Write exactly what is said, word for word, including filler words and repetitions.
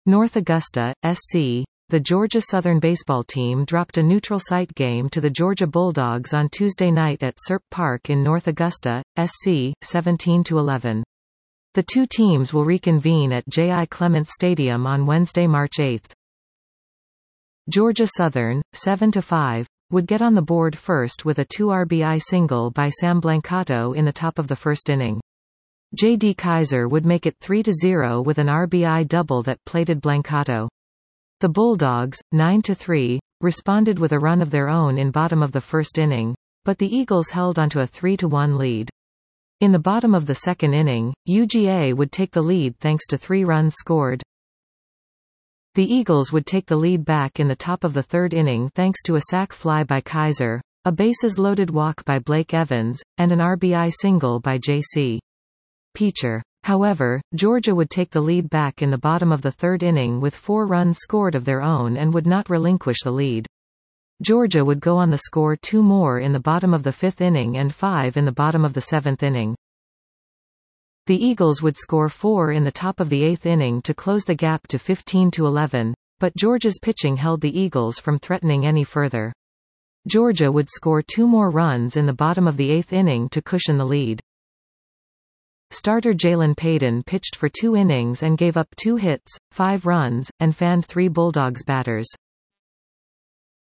North Augusta, S C The Georgia Southern baseball team dropped a neutral site game to the Georgia Bulldogs on Tuesday night at Serp Park in North Augusta, S C, seventeen to eleven. The two teams will reconvene at J I Clements Stadium on Wednesday, March eighth. Georgia Southern, seven to five, would get on the board first with a two R B I single by Sam Blancato in the top of the first inning. J D Kaiser would make it three to zero with an R B I double that plated Blancato. The Bulldogs, nine to three, responded with a run of their own in bottom of the first inning, but the Eagles held onto a three to one lead. In the bottom of the second inning, U G A would take the lead thanks to three runs scored. The Eagles would take the lead back in the top of the third inning thanks to a sac fly by Kaiser, a bases-loaded walk by Blake Evans, and an R B I single by J C Peacher. However, Georgia would take the lead back in the bottom of the third inning with four runs scored of their own and would not relinquish the lead. Georgia would go on to score two more in the bottom of the fifth inning and five in the bottom of the seventh inning. The Eagles would score four in the top of the eighth inning to close the gap to fifteen to eleven, but Georgia's pitching held the Eagles from threatening any further. Georgia would score two more runs in the bottom of the eighth inning to cushion the lead. Starter Jalen Payton pitched for two innings and gave up two hits, five runs, and fanned three Bulldogs batters.